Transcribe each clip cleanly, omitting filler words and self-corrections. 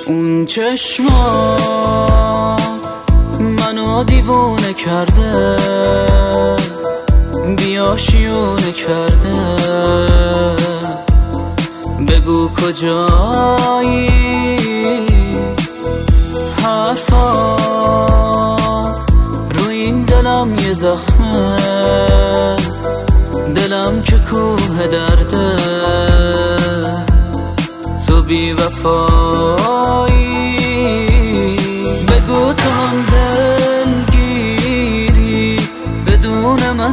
اون چشمات منو دیوونه کرده، بیاشیونه کرده. بگو کجایی، حرفات رو این دلم یه زخمه، دلم که کوه درده. تو بی وفایی، بگو تو هم دلگیری، بدون من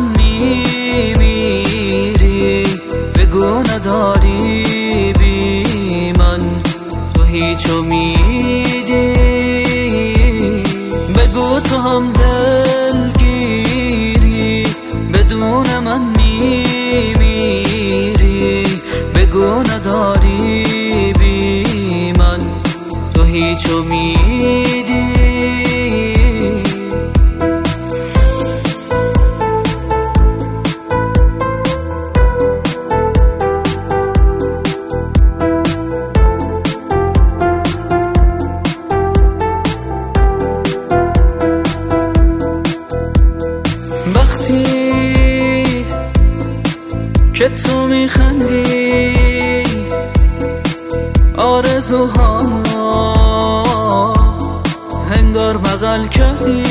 میمیری. بگو نداری بی من تو هیچ امیدی. بگو تو هم دلگیری، بدون من میمیری. بگو نداری بی من تو هیچ امیدی. وقتی که تو میخندی آرزوهامو هنگار بغل کردی.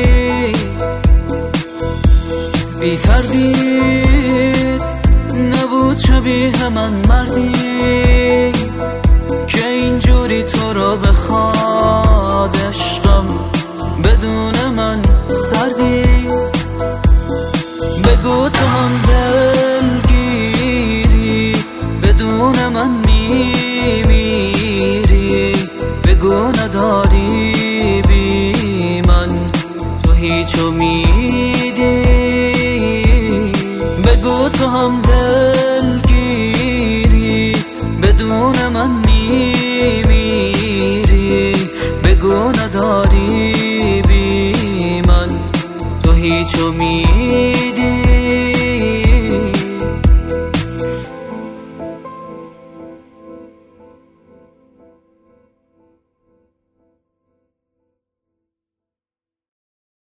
بی تردید نبود شبیه من مردی که اینجوری تو رو بخواد. عشقم بدون من سردی. بگو تو هم دلگیری، بدون من میمیری. بگو نداری بی من تو هیچ امیدی. بگو تو هم